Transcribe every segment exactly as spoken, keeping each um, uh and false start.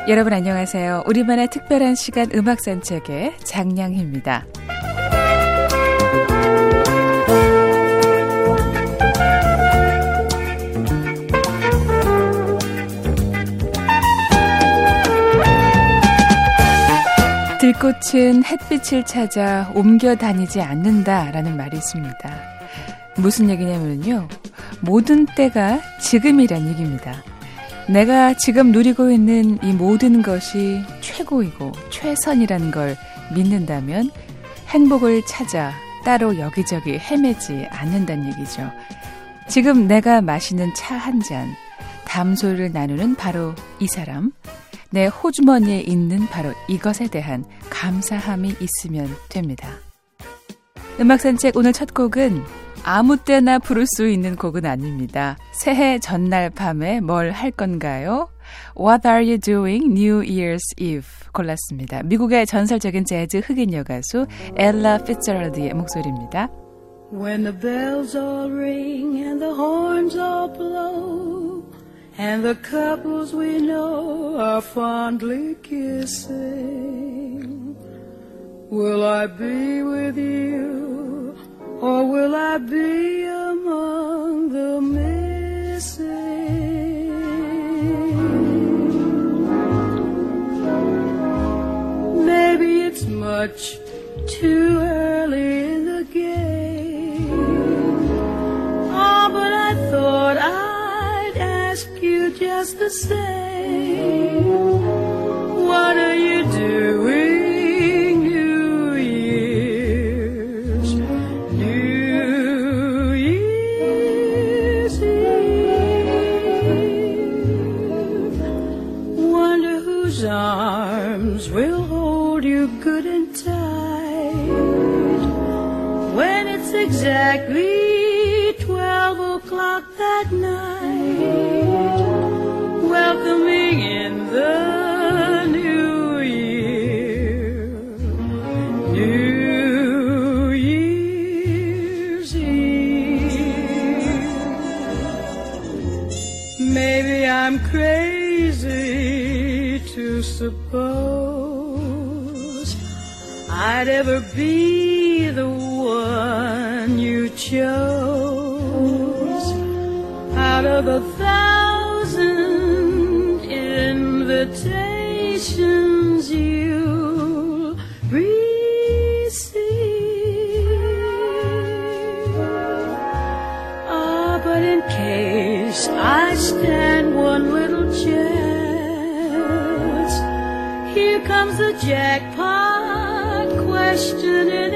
여러분 안녕하세요. 우리만의 특별한 시간 음악 산책의 장량희입니다. 들꽃은 햇빛을 찾아 옮겨 다니지 않는다라는 말이 있습니다. 무슨 얘기냐면요. 모든 때가 지금이란 얘기입니다. 내가 지금 누리고 있는 이 모든 것이 최고이고 최선이라는 걸 믿는다면 행복을 찾아 따로 여기저기 헤매지 않는다는 얘기죠. 지금 내가 마시는 차 한 잔, 담소리를 나누는 바로 이 사람, 내 호주머니에 있는 바로 이것에 대한 감사함이 있으면 됩니다. 음악산책 오늘 첫 곡은 아무 때나 부를 수 있는 곡은 아닙니다. 새해 전날 밤에 뭘 할 건가요? What are you doing New Year's Eve 골랐습니다. 미국의 전설적인 재즈 흑인 여가수 엘라 피츠제럴드의 목소리입니다. When the bells all ring and the horns all blow and the couples we know are fondly kissing, will I be with you? Or will I be among the missing? Maybe it's much too early in the game. Oh, but I thought I'd ask you just the same. What are you doing? Arms will hold you good and tight when it's exactly twelve o'clock that night, welcoming in the new year, New Year's Eve. Maybe I'm crazy to suppose I'd ever be the one you chose out of a thousand invitations you'll receive. Ah, but in case I stand one little chance, here comes the jackpot question in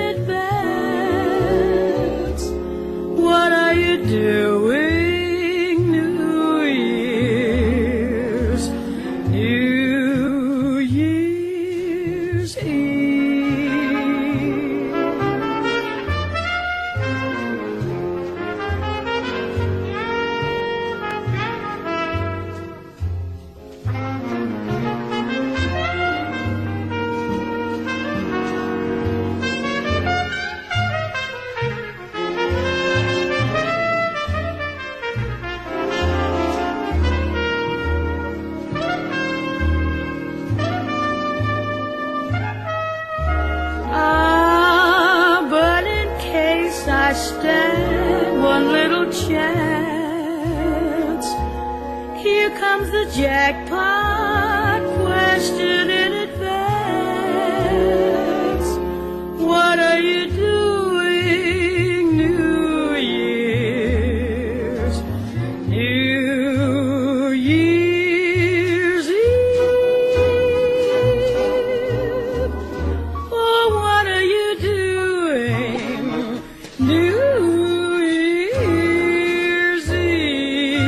advance. What are you doing New Year's, New Year's Eve? I stand one little chance. Here comes the jackpot question in advance. What are you doing New Year's, New Year's Eve? Oh, what are you doing New Year's Eve?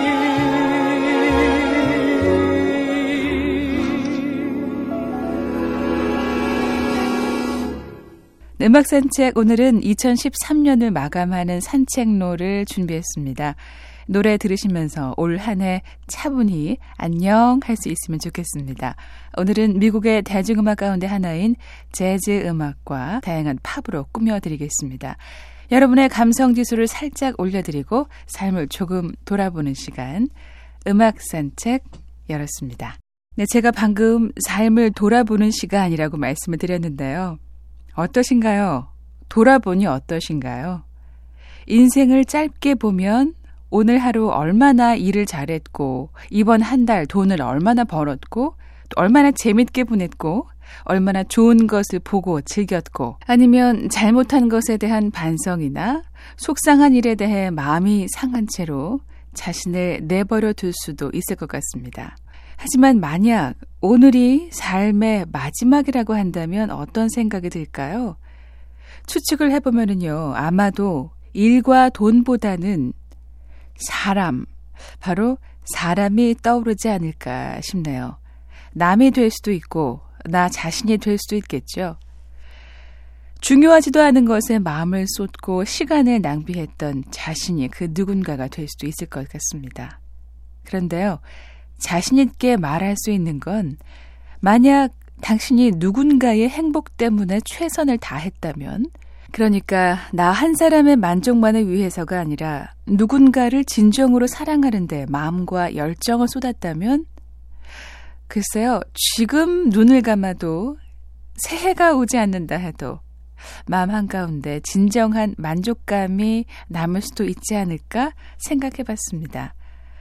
음악 산책 오늘은 이천십삼 년을 마감하는 산책로를 준비했습니다. 노래 들으시면서 올 한 해 차분히 안녕 할 수 있으면 좋겠습니다. 오늘은 미국의 대중음악 가운데 하나인 재즈 음악과 다양한 팝으로 꾸며드리겠습니다. 여러분의 감성지수를 살짝 올려드리고 삶을 조금 돌아보는 시간, 음악 산책 열었습니다. 네, 제가 방금 삶을 돌아보는 시간이라고 말씀을 드렸는데요. 어떠신가요? 돌아보니 어떠신가요? 인생을 짧게 보면 오늘 하루 얼마나 일을 잘했고, 이번 한 달 돈을 얼마나 벌었고, 또 얼마나 재밌게 보냈고, 얼마나 좋은 것을 보고 즐겼고, 아니면 잘못한 것에 대한 반성이나 속상한 일에 대해 마음이 상한 채로 자신을 내버려 둘 수도 있을 것 같습니다. 하지만 만약 오늘이 삶의 마지막이라고 한다면 어떤 생각이 들까요? 추측을 해보면은요, 아마도 일과 돈보다는 사람, 바로 사람이 떠오르지 않을까 싶네요. 남이 될 수도 있고 나 자신이 될 수도 있겠죠. 중요하지도 않은 것에 마음을 쏟고 시간을 낭비했던 자신이 그 누군가가 될 수도 있을 것 같습니다. 그런데요, 자신 있게 말할 수 있는 건 만약 당신이 누군가의 행복 때문에 최선을 다했다면, 그러니까 나 한 사람의 만족만을 위해서가 아니라 누군가를 진정으로 사랑하는 데 마음과 열정을 쏟았다면, 글쎄요, 지금 눈을 감아도 새해가 오지 않는다 해도 마음 한가운데 진정한 만족감이 남을 수도 있지 않을까 생각해 봤습니다.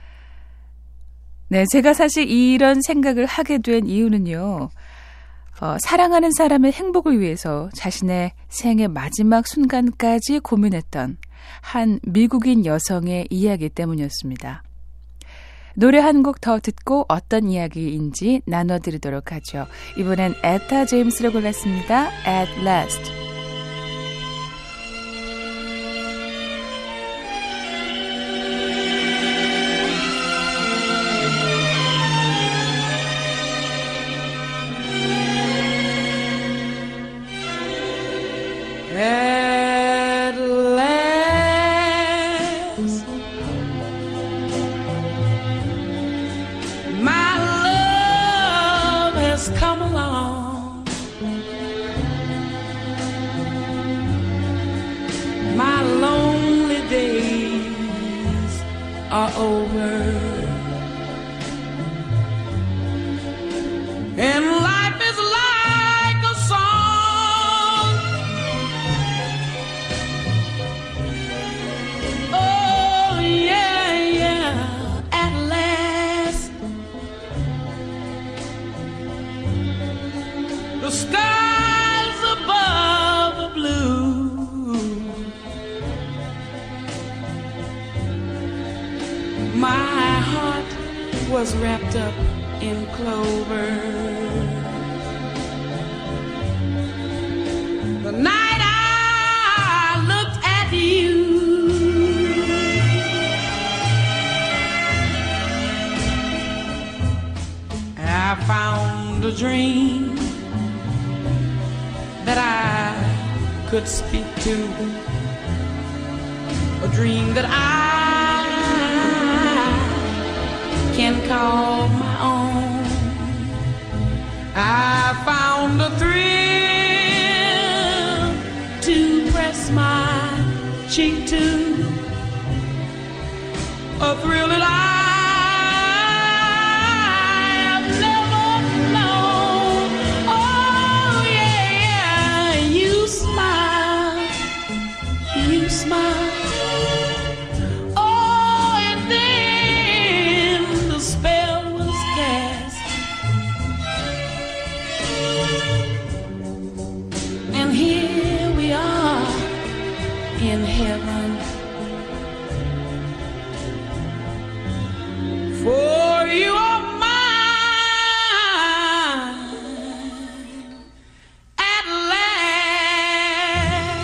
네, 제가 사실 이런 생각을 하게 된 이유는요, 어, 사랑하는 사람의 행복을 위해서 자신의 생의 마지막 순간까지 고민했던 한 미국인 여성의 이야기 때문이었습니다. 노래 한 곡 더 듣고 어떤 이야기인지 나눠드리도록 하죠. 이번엔 에타 제임스를 골랐습니다. At Last. At last, my love has come along. My lonely days are over, and life is like a song. The skies above are blue. My heart was wrapped up in clover. The night I looked at you, I found a dream that I could speak to, a dream that I can call my own. I found a thrill to press my cheek to, a thrill that I in heaven, for you are mine at last.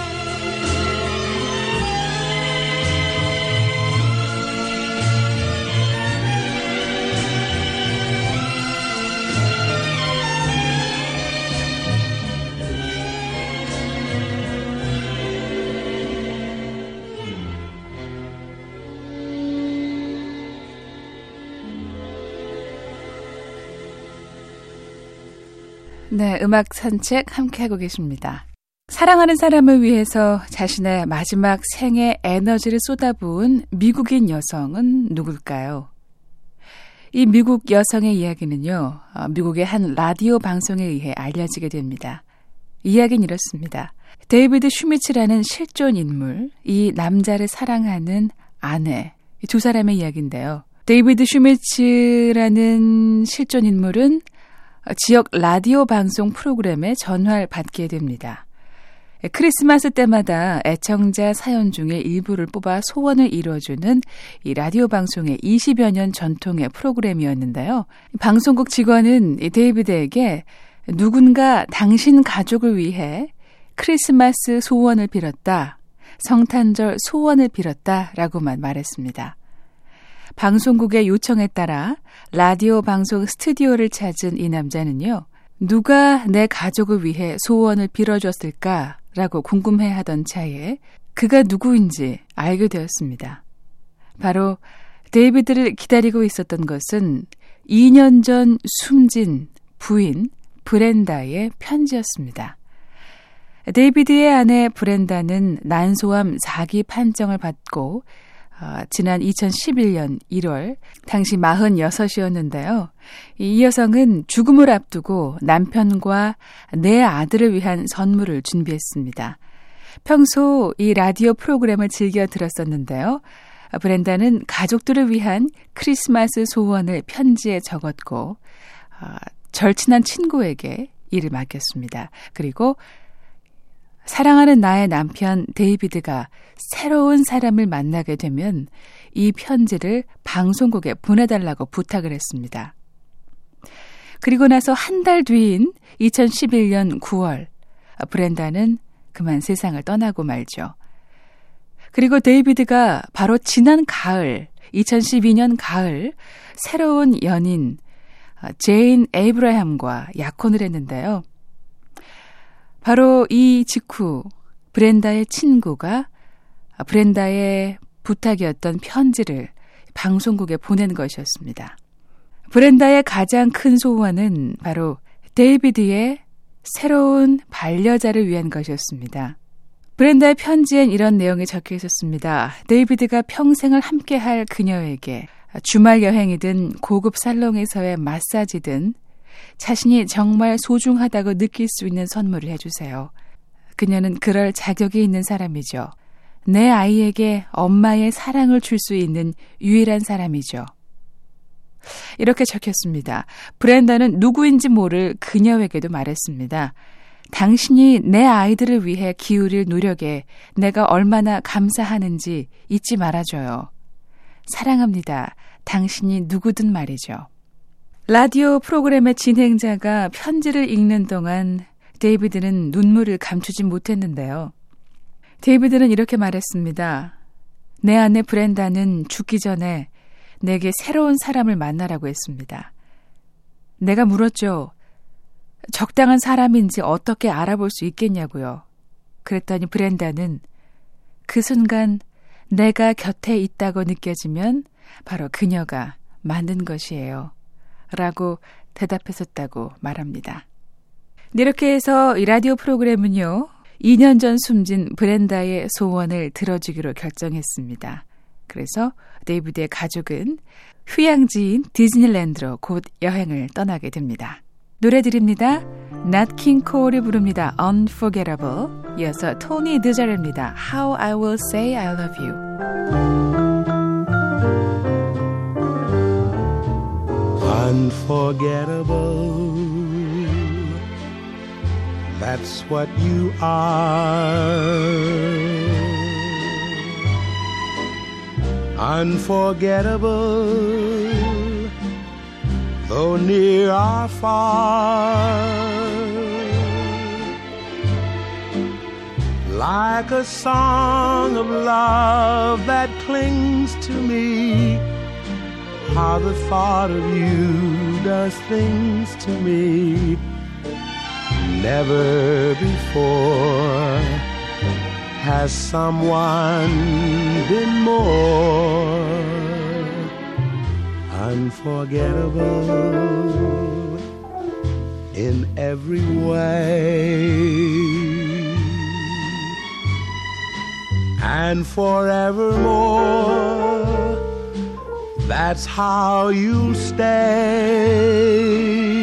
네, 음악 산책 함께하고 계십니다. 사랑하는 사람을 위해서 자신의 마지막 생의 에너지를 쏟아부은 미국인 여성은 누굴까요? 이 미국 여성의 이야기는요, 미국의 한 라디오 방송에 의해 알려지게 됩니다. 이야기는 이렇습니다. 데이비드 슈미츠라는 실존 인물, 이 남자를 사랑하는 아내, 이 두 사람의 이야기인데요. 데이비드 슈미츠라는 실존 인물은 지역 라디오 방송 프로그램에 전화를 받게 됩니다. 크리스마스 때마다 애청자 사연 중에 일부를 뽑아 소원을 이뤄주는 이 라디오 방송의 이십여 년 전통의 프로그램이었는데요. 방송국 직원은 이 데이비드에게 누군가 당신 가족을 위해 크리스마스 소원을 빌었다, 성탄절 소원을 빌었다 라고만 말했습니다. 방송국의 요청에 따라 라디오 방송 스튜디오를 찾은 이 남자는요, 누가 내 가족을 위해 소원을 빌어줬을까? 라고 궁금해하던 차에 그가 누구인지 알게 되었습니다. 바로 데이비드를 기다리고 있었던 것은 이 년 전 숨진 부인 브렌다의 편지였습니다. 데이비드의 아내 브렌다는 난소암 사 기 판정을 받고 어, 지난 이천십일 년 일월 당시 마흔여섯이었는데요. 이 여성은 죽음을 앞두고 남편과 내 아들을 위한 선물을 준비했습니다. 평소 이 라디오 프로그램을 즐겨 들었었는데요. 브렌다는 가족들을 위한 크리스마스 소원을 편지에 적었고 어, 절친한 친구에게 이를 맡겼습니다. 그리고 사랑하는 나의 남편 데이비드가 새로운 사람을 만나게 되면 이 편지를 방송국에 보내달라고 부탁을 했습니다. 그리고 나서 한 달 뒤인 이천십일 년 구월, 브렌다는 그만 세상을 떠나고 말죠. 그리고 데이비드가 바로 지난 가을, 이천십이 년 가을 새로운 연인 제인 에이브라함과 약혼을 했는데요. 바로 이 직후 브렌다의 친구가 브렌다의 부탁이었던 편지를 방송국에 보낸 것이었습니다. 브렌다의 가장 큰 소원은 바로 데이비드의 새로운 반려자를 위한 것이었습니다. 브렌다의 편지엔 이런 내용이 적혀 있었습니다. 데이비드가 평생을 함께할 그녀에게 주말 여행이든 고급 살롱에서의 마사지든 자신이 정말 소중하다고 느낄 수 있는 선물을 해주세요. 그녀는 그럴 자격이 있는 사람이죠. 내 아이에게 엄마의 사랑을 줄 수 있는 유일한 사람이죠. 이렇게 적혔습니다. 브렌다는 누구인지 모를 그녀에게도 말했습니다. 당신이 내 아이들을 위해 기울일 노력에 내가 얼마나 감사하는지 잊지 말아줘요. 사랑합니다. 당신이 누구든 말이죠. 라디오 프로그램의 진행자가 편지를 읽는 동안 데이비드는 눈물을 감추지 못했는데요. 데이비드는 이렇게 말했습니다. 내 아내 브렌다는 죽기 전에 내게 새로운 사람을 만나라고 했습니다. 내가 물었죠. 적당한 사람인지 어떻게 알아볼 수 있겠냐고요. 그랬더니 브렌다는 그 순간 내가 곁에 있다고 느껴지면 바로 그녀가 만든 것이에요. 라고 대답했었다고 말합니다. 이렇게 해서 이 라디오 프로그램은요, 이 년 전 숨진 브렌다의 소원을 들어주기로 결정했습니다. 그래서 데이비드의 가족은 휴양지인 디즈니랜드로 곧 여행을 떠나게 됩니다. 노래 드립니다. 낫 킹 콜이 부릅니다. Unforgettable. 이어서 토니 드자르입니다. How I Will Say I Love You. Unforgettable, that's what you are. Unforgettable, though near or far. Like a song of love that clings to me, how the thought of you does things to me. Never before has someone been more unforgettable in every way. And forevermore, that's how you'll stay.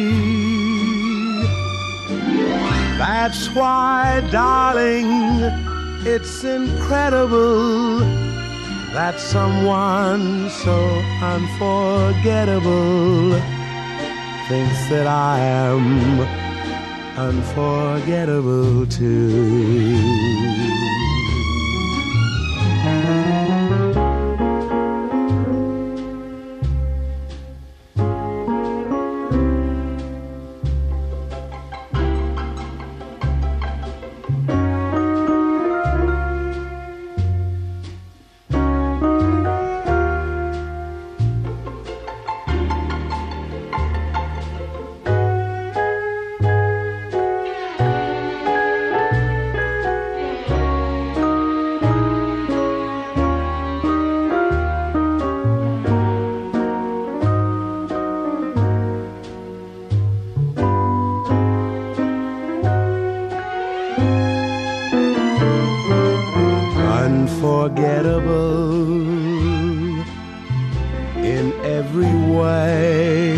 That's why, darling, it's incredible that someone so unforgettable thinks that I am unforgettable too. Unforgettable in every way,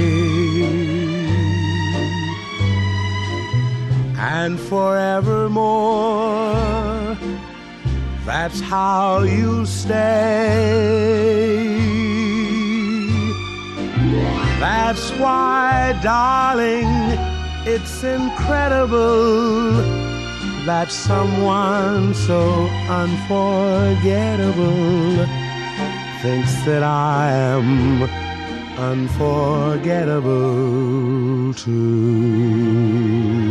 and forevermore, that's how you'll stay. That's why, darling, it's incredible that someone so unforgettable thinks that I am unforgettable too.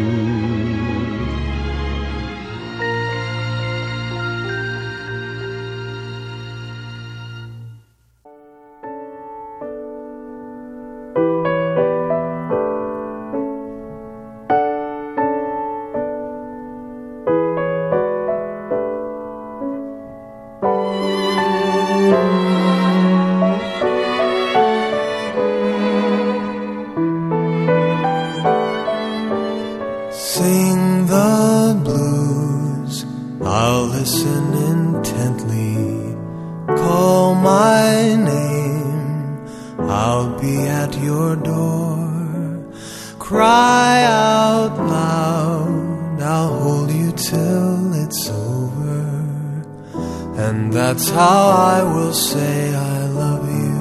That's how I will say I love you.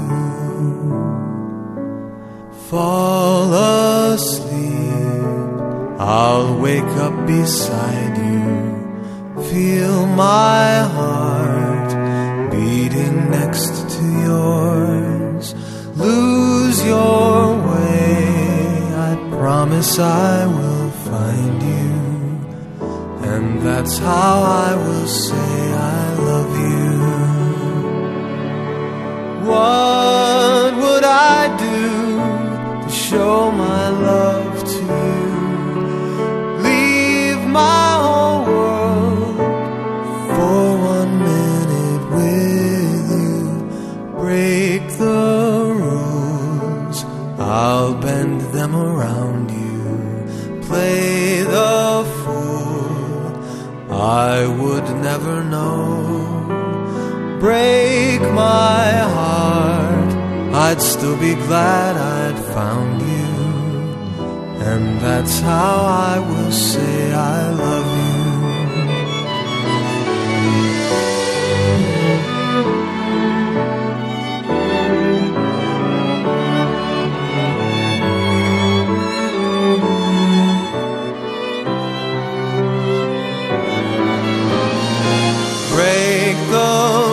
Fall asleep, I'll wake up beside you. Feel my heart beating next to yours. Lose your way, I promise I will find you. And that's how I will say I love you. What would I do to show my love to you? Leave my whole world for one minute with you. Break the rules, I'll bend them around you. Play the fool, I would never know. Break my heart, I'd still be glad I'd found you. And that's how I will say I love you. Break the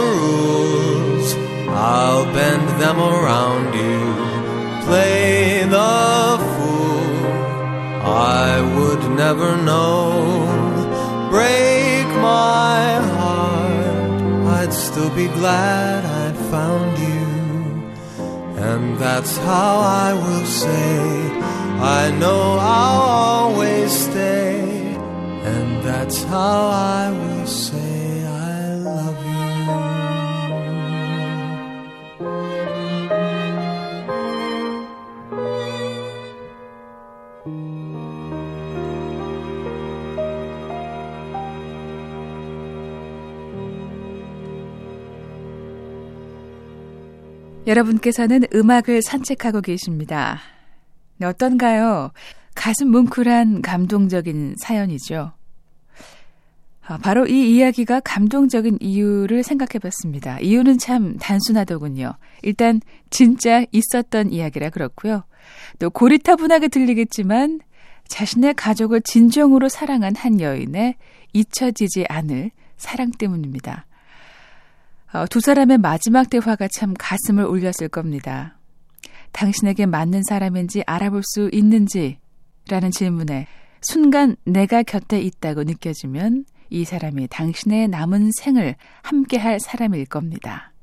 bend them around you. Play the fool, I would never know. Break my heart, I'd still be glad I'd found you. And that's how I will say I know I'll always stay. And that's how I will say I love you. 여러분께서는 음악을 산책하고 계십니다. 네, 어떤가요? 가슴 뭉클한 감동적인 사연이죠. 아, 바로 이 이야기가 감동적인 이유를 생각해봤습니다. 이유는 참 단순하더군요. 일단 진짜 있었던 이야기라 그렇고요. 또 고리타분하게 들리겠지만 자신의 가족을 진정으로 사랑한 한 여인의 잊혀지지 않을 사랑 때문입니다. 어, 두 사람의 마지막 대화가 참 가슴을 울렸을 겁니다. 당신에게 맞는 사람인지 알아볼 수 있는지? 라는 질문에 순간 내가 곁에 있다고 느껴지면 이 사람이 당신의 남은 생을 함께할 사람일 겁니다.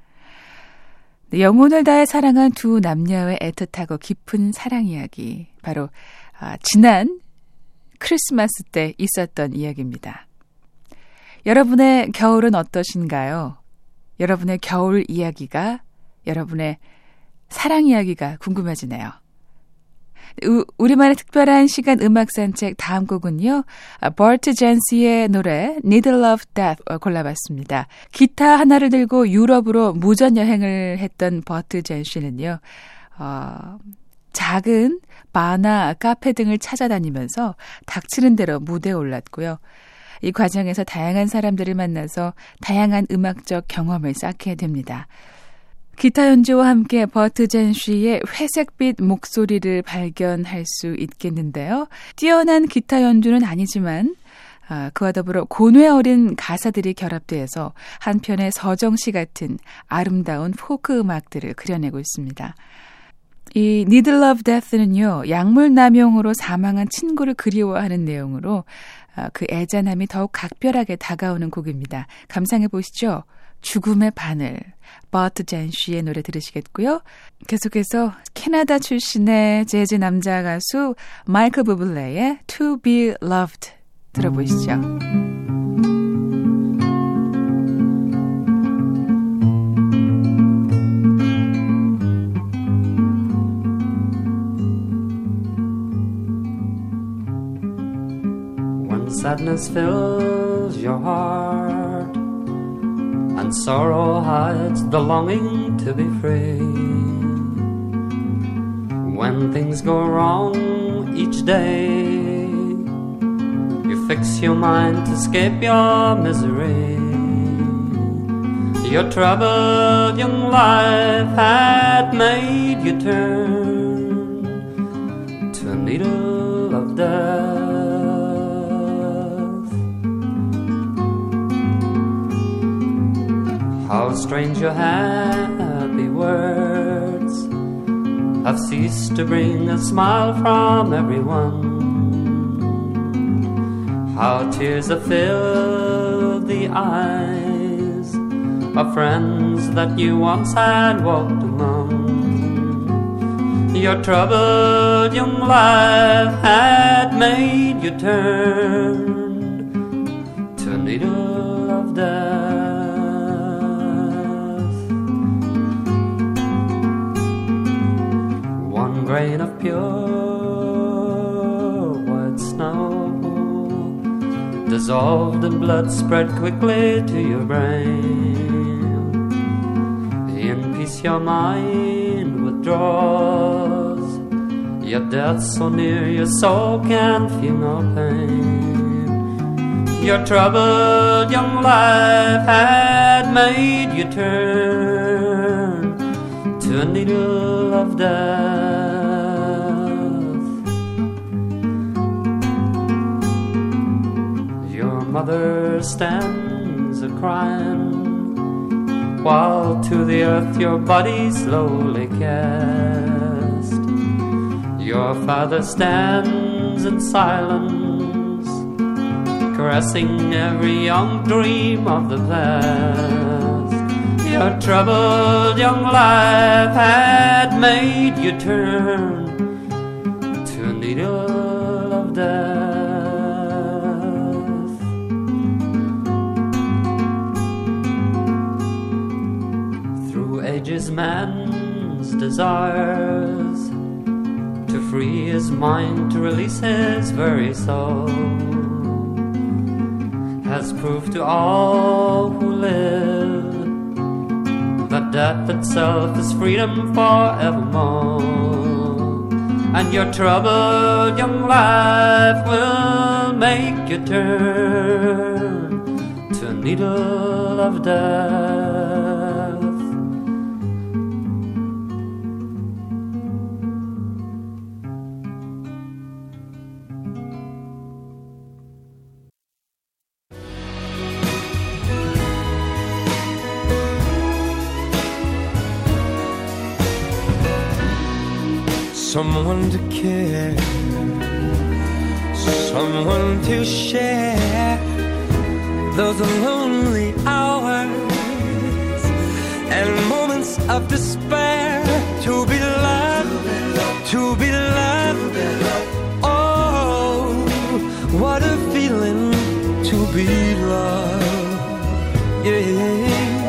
영혼을 다해 사랑한 두 남녀의 애틋하고 깊은 사랑 이야기. 바로 아, 지난 크리스마스 때 있었던 이야기입니다. 여러분의 겨울은 어떠신가요? 여러분의 겨울 이야기가, 여러분의 사랑 이야기가 궁금해지네요. 우, 우리만의 특별한 시간 음악 산책 다음 곡은요. 버트 젠시의 노래 Needle of Death 골라봤습니다. 기타 하나를 들고 유럽으로 무전 여행을 했던 버트 젠시는요. 어, 작은 바나 카페 등을 찾아다니면서 닥치는 대로 무대에 올랐고요. 이 과정에서 다양한 사람들을 만나서 다양한 음악적 경험을 쌓게 됩니다. 기타 연주와 함께 버트 젠시의 회색빛 목소리를 발견할 수 있겠는데요. 뛰어난 기타 연주는 아니지만 아, 그와 더불어 고뇌 어린 가사들이 결합돼서 한편의 서정시 같은 아름다운 포크 음악들을 그려내고 있습니다. 이 Needle of Death는요. 약물 남용으로 사망한 친구를 그리워하는 내용으로 그 애잔함이 더욱 각별하게 다가오는 곡입니다. 감상해 보시죠. 죽음의 바늘, 버트 젠시의 노래 들으시겠고요. 계속해서 캐나다 출신의 재즈 남자 가수 마이클 부블레의 To Be Loved 들어보시죠. Sadness fills your heart, and sorrow hides the longing to be free. When things go wrong each day, you fix your mind to escape your misery. Your troubled young life had made you turn to a needle of death. How strange your happy words have ceased to bring a smile from everyone. How tears have filled the eyes of friends that you once had walked among. Your troubled young life had made you turn to a needle of death. Grain of pure white snow dissolved in blood spread quickly to your brain. In peace your mind withdraws, yet death so near your soul can feel no pain. Your troubled young life had made you turn to a needle of death. Mother stands a-crying, while to the earth your body slowly cast. Your father stands in silence, caressing every young dream of the past. Your troubled young life had made you turn to a needle of death. Ages man's desires to free his mind, to release his very soul, has proved to all who live that and death itself is freedom forevermore. And your troubled young life will make you turn to a needle of death. Someone to care, someone to share those lonely hours and moments of despair. To be loved, to be loved, oh, what a feeling to be loved, yeah.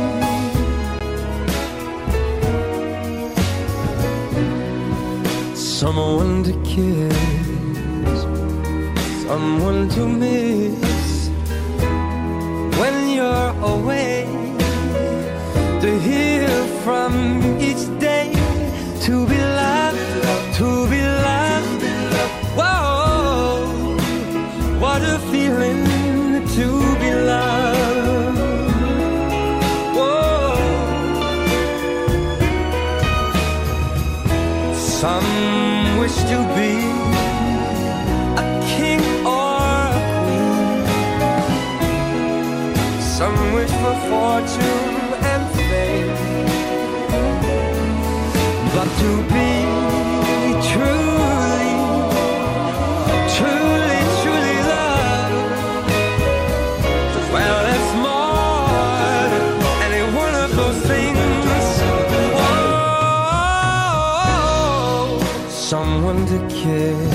Someone to kiss, someone to miss when you're away, to hear from each day, to be loved, to be loved, whoa, what a feeling to be loved, whoa. Some wish to be a king or a queen. Some wish for fortune and fame, but to be truly, truly, truly loved, well, it's more than any one of those things. Someone to kiss,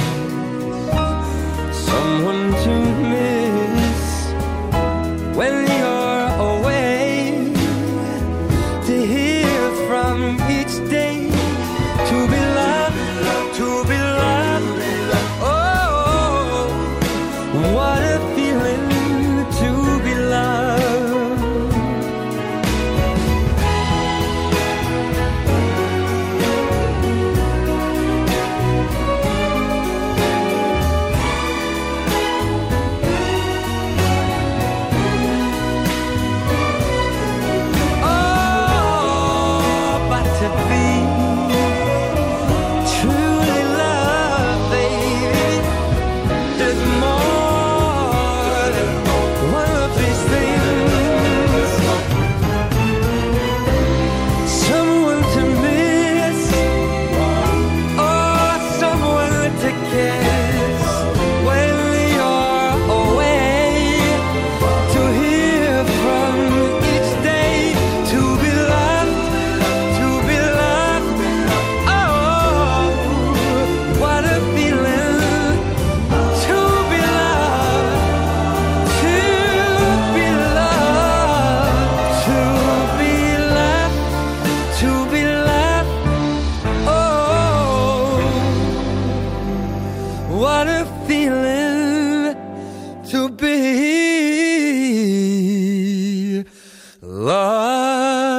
someone to miss when you're away, to hear from each day, to be loved, to be loved, oh, what a feeling to be loved. What a feeling to be loved.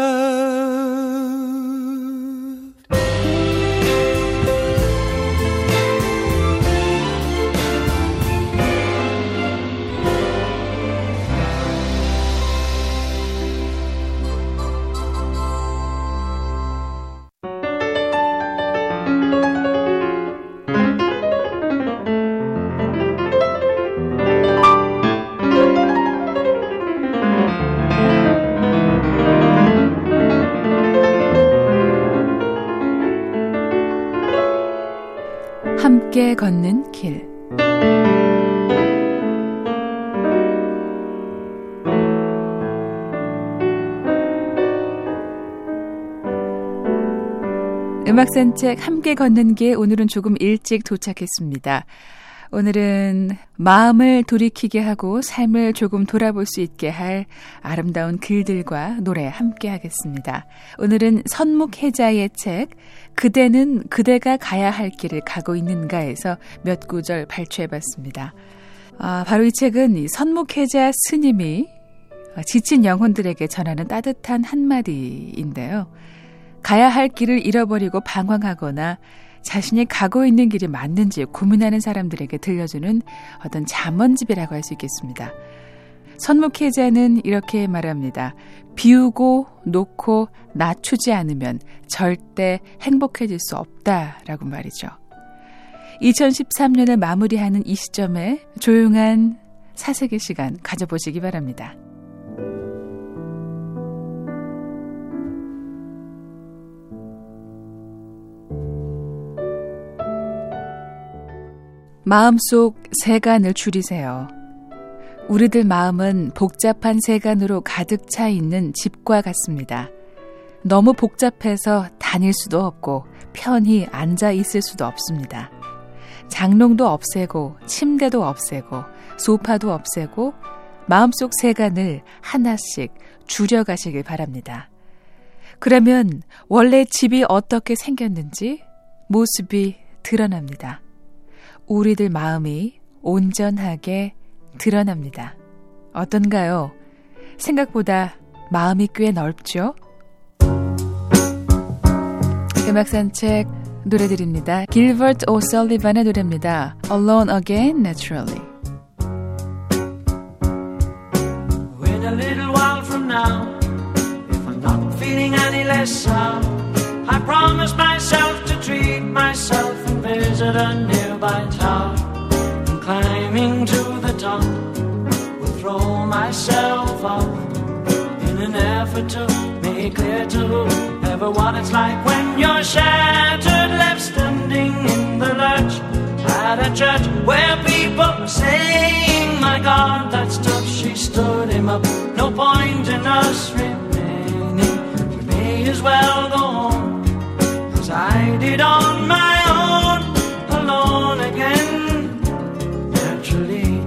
함께 걷는 길. 음악 산책 함께 걷는 길, 오늘은 조금 일찍 도착했습니다. 오늘은 마음을 돌이키게 하고 삶을 조금 돌아볼 수 있게 할 아름다운 글들과 노래 함께 하겠습니다. 오늘은 선묵혜자의 책 그대는 그대가 가야 할 길을 가고 있는가에서 몇 구절 발췌해봤습니다. 아, 바로 이 책은 선묵혜자 스님이 지친 영혼들에게 전하는 따뜻한 한마디인데요. 가야 할 길을 잃어버리고 방황하거나 자신이 가고 있는 길이 맞는지 고민하는 사람들에게 들려주는 어떤 잠언집이라고 할 수 있겠습니다. 선무회자는 이렇게 말합니다. 비우고 놓고 낮추지 않으면 절대 행복해질 수 없다라고 말이죠. 이천십삼 년을 마무리하는 이 시점에 조용한 사색의 시간 가져보시기 바랍니다. 마음속 세간을 줄이세요. 우리들 마음은 복잡한 세간으로 가득 차 있는 집과 같습니다. 너무 복잡해서 다닐 수도 없고 편히 앉아 있을 수도 없습니다. 장롱도 없애고 침대도 없애고 소파도 없애고 마음속 세간을 하나씩 줄여가시길 바랍니다. 그러면 원래 집이 어떻게 생겼는지 모습이 드러납니다. 우리들 마음이 온전하게 드러납니다. 어떤가요? 생각보다 마음이 꽤 넓죠? 음악 산책 노래 드립니다. 길버트 오설리반의 노래입니다. Alone Again Naturally. In a little while from now, if I'm not feeling any less sound, I promise myself to treat myself and visit a nearby town. And climbing to the top, will throw myself off in an effort to make clear to whoever what it's like when you're shattered, left standing in the lurch at a church where people are saying, my God, that's tough. She stood him up. No point in us remaining. We may as well go home, 'cause I did on my own, alone again, naturally.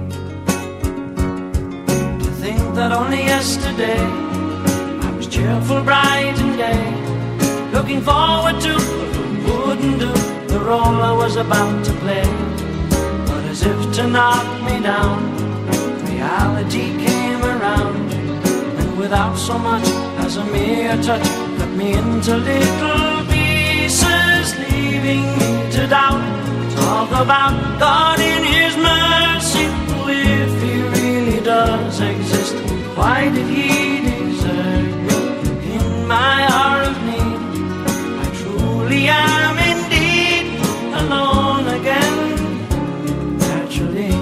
To think that only yesterday I was cheerful, bright and gay, looking forward to what wouldn't do the role I was about to play. But as if to knock me down, reality came around, and without so much as a mere touch, cut me into little pieces, leaving me to doubt. Talk about God in His mercy, if He really does exist, why did He desert me in my hour of need? I truly am indeed alone again, naturally.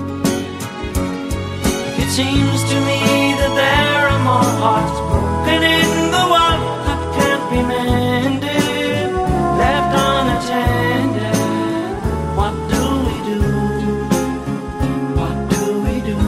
It seems to me that there are more hearts broken in the world that can't be mended, left unattended. What do we do? What do we do?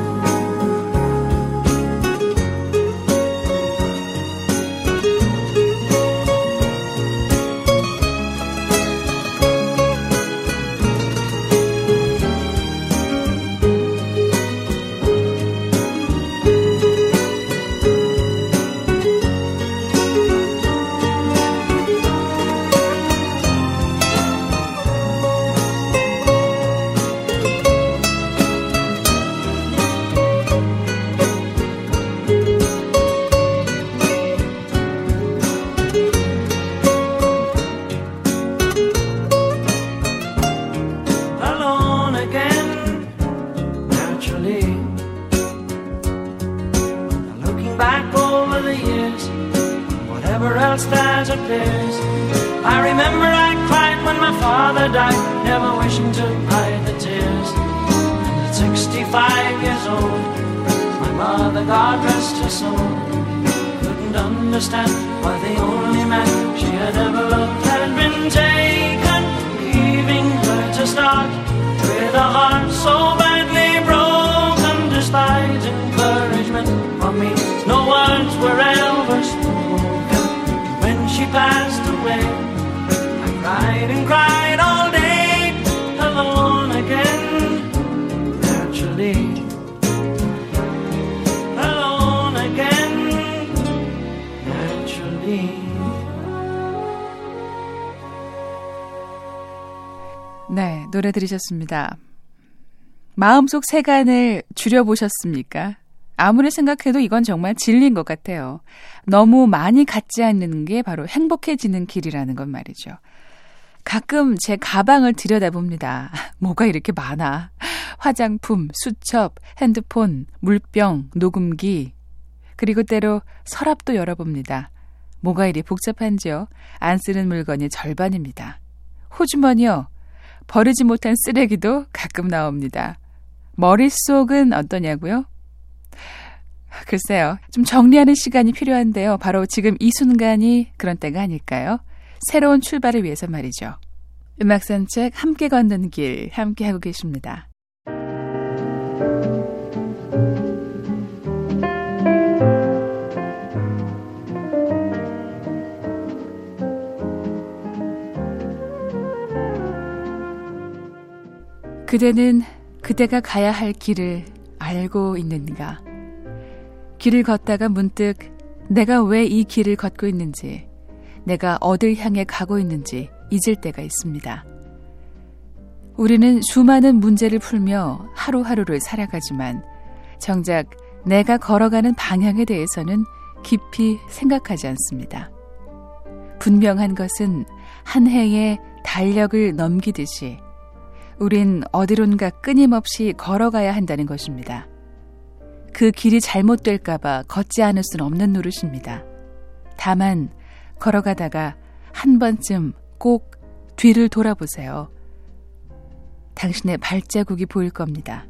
Alone again, naturally. Now looking back over the years, whatever else that appears, I remember I cried when my father died, never wishing to hide the tears. And at sixty-five years old, my mother, God rest her soul, couldn't understand why the only man she had ever loved had been taken, leaving her to start with a heart so badly broken. Despite encouragement from me, no words were ever spoken. When she passed away, I cried and cried all day, alone again, naturally. Alone again, naturally. 네, 노래 들으셨습니다. 마음속 세간을 줄여보셨습니까? 아무리 생각해도 이건 정말 진리인 것 같아요. 너무 많이 갖지 않는 게 바로 행복해지는 길이라는 건 말이죠. 가끔 제 가방을 들여다봅니다. 뭐가 이렇게 많아. 화장품, 수첩, 핸드폰, 물병, 녹음기, 그리고 때로 서랍도 열어봅니다. 뭐가 이리 복잡한지요? 안 쓰는 물건이 절반입니다. 호주머니요. 버리지 못한 쓰레기도 가끔 나옵니다. 머릿속은 어떠냐고요? 글쎄요. 좀 정리하는 시간이 필요한데요. 바로 지금 이 순간이 그런 때가 아닐까요? 새로운 출발을 위해서 말이죠. 음악 산책 함께 걷는 길 함께 하고 계십니다. 그대는 그대가 가야 할 길을 알고 있는가? 길을 걷다가 문득 내가 왜 이 길을 걷고 있는지, 내가 어딜 향해 가고 있는지 잊을 때가 있습니다. 우리는 수많은 문제를 풀며 하루하루를 살아가지만 정작 내가 걸어가는 방향에 대해서는 깊이 생각하지 않습니다. 분명한 것은 한 해의 달력을 넘기듯이 우린 어디론가 끊임없이 걸어가야 한다는 것입니다. 그 길이 잘못될까 봐 걷지 않을 수는 없는 노릇입니다. 다만 걸어가다가 한 번쯤 꼭 뒤를 돌아보세요. 당신의 발자국이 보일 겁니다.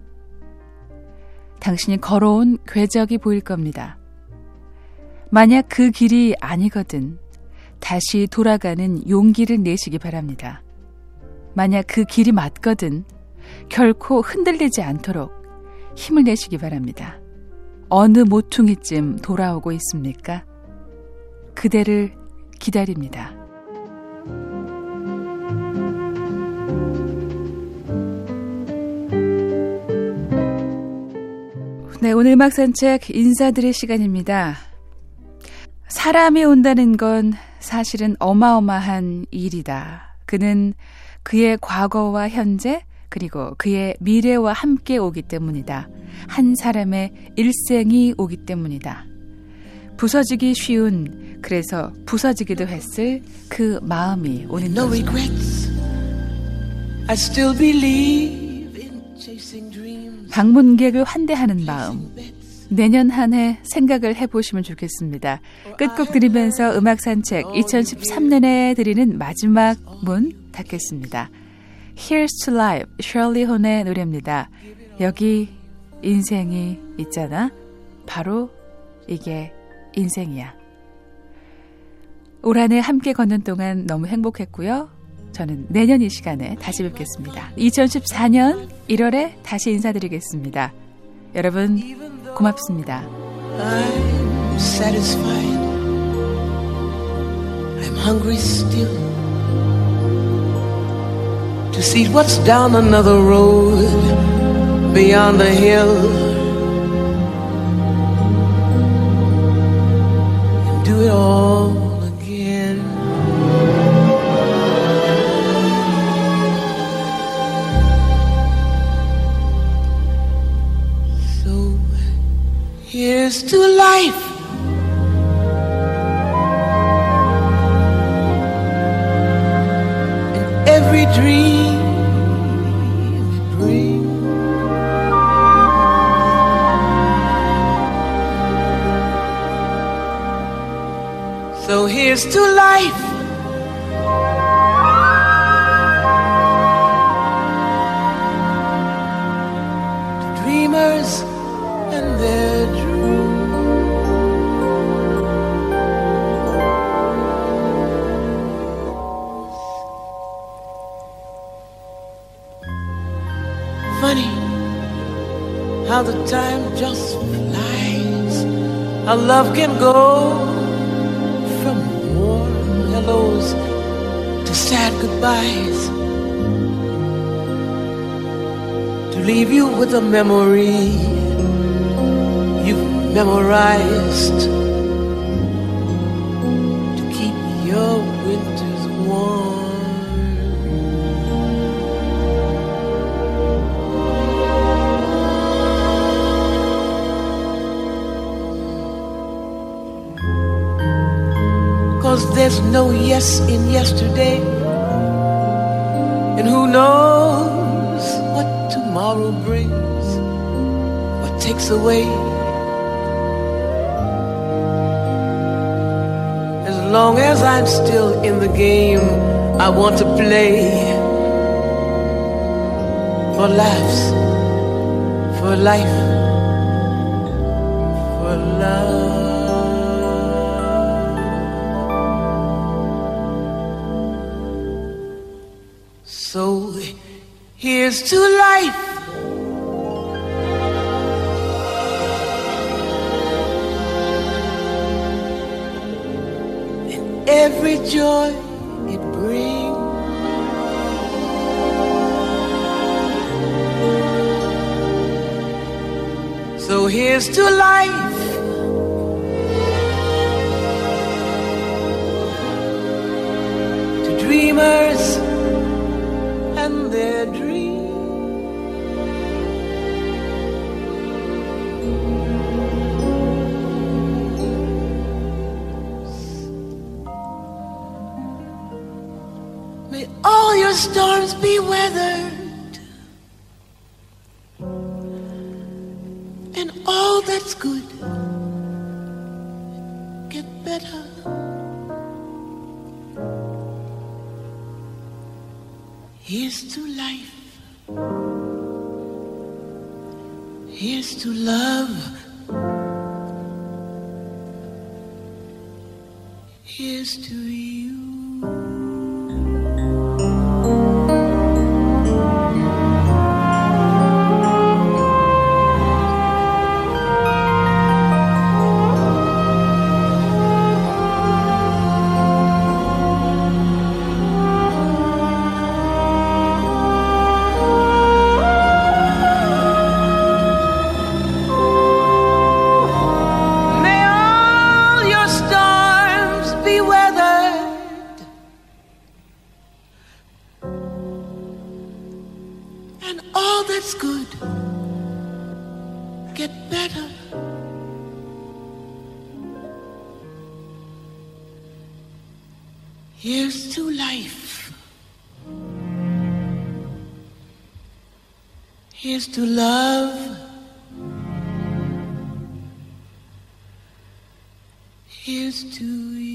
당신이 걸어온 궤적이 보일 겁니다. 만약 그 길이 아니거든 다시 돌아가는 용기를 내시기 바랍니다. 만약 그 길이 맞거든 결코 흔들리지 않도록 힘을 내시기 바랍니다. 어느 모퉁이쯤 돌아오고 있습니까? 그대를 기다립니다. 네, 오늘 음악 산책 인사드릴 시간입니다. 사람이 온다는 건 사실은 어마어마한 일이다. 그는 그의 과거와 현재 그리고 그의 미래와 함께 오기 때문이다. 한 사람의 일생이 오기 때문이다. 부서지기 쉬운, 그래서 부서지기도 했을 그 마음이 오는 No 것이다. regrets. I still believe in chasing dreams. 방문객을 환대하는 마음. 내년 한 해 생각을 해보시면 좋겠습니다. 끝곡 들으면서 음악 산책 이천십삼 년에 드리는 마지막 문 닫겠습니다. Here's to Life, 셜리 혼의 노래입니다. 여기 인생이 있잖아. 바로 이게 인생이야. 올 한 해 함께 걷는 동안 너무 행복했고요. 저는 내년 이 시간에 다시 뵙겠습니다. 이천십사 년 일월에 다시 인사드리겠습니다. 여러분 고맙습니다. I'm satisfied. I'm hungry still to see what's down another road beyond the hill and do it all again. So here's to life. And every dream it brings. So here's to life. To dreamers and their dreams. Funny how the time just flies. How love can go from warm hellos to sad goodbyes, to leave you with a memory you've memorized, to keep your winters warm. there's no yes in yesterday, and who knows what tomorrow brings, what takes away. As long as I'm still in the game, I want to play for laughs, for life, for love. So here's to life, and every joy it brings. So here's to life, to dreamers and their dreams. May all your storms be weathered, and all that's good get better. Here's to life, here's to love, here's to you. Here's to life, here's to love, here's to you.